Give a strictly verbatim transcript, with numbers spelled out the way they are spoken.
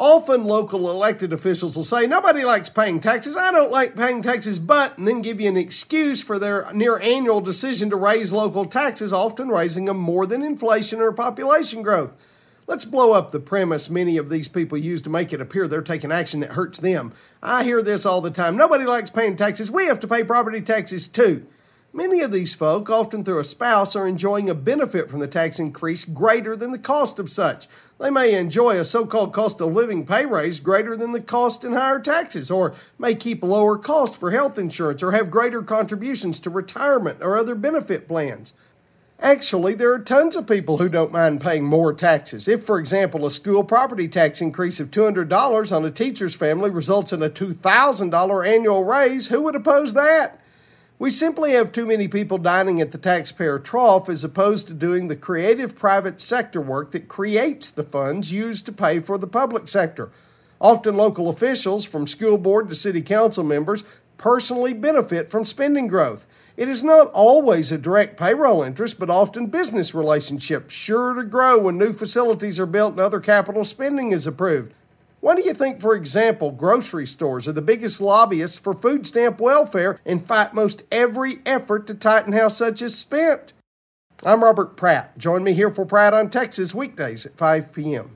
Often local elected officials will say, nobody likes paying taxes, I don't like paying taxes, but, and then give you an excuse for their near annual decision to raise local taxes, often raising them more than inflation or population growth. Let's blow up the premise many of these people use to make it appear they're taking action that hurts them. I hear this all the time. Nobody likes paying taxes. We have to pay property taxes too. Many of these folk, often through a spouse, are enjoying a benefit from the tax increase greater than the cost of such. They may enjoy a so-called cost of living pay raise greater than the cost in higher taxes, or may keep lower cost for health insurance, or have greater contributions to retirement or other benefit plans. Actually, there are tons of people who don't mind paying more taxes. If, for example, a school property tax increase of two hundred dollars on a teacher's family results in a two thousand dollars annual raise, who would oppose that? We simply have too many people dining at the taxpayer trough as opposed to doing the creative private sector work that creates the funds used to pay for the public sector. Often local officials, from school board to city council members, personally benefit from spending growth. It is not always a direct payroll interest, but often business relationships sure to grow when new facilities are built and other capital spending is approved. Why do you think, for example, grocery stores are the biggest lobbyists for food stamp welfare and fight most every effort to tighten how such is spent? I'm Robert Pratt. Join me here for Pratt on Texas weekdays at five p.m.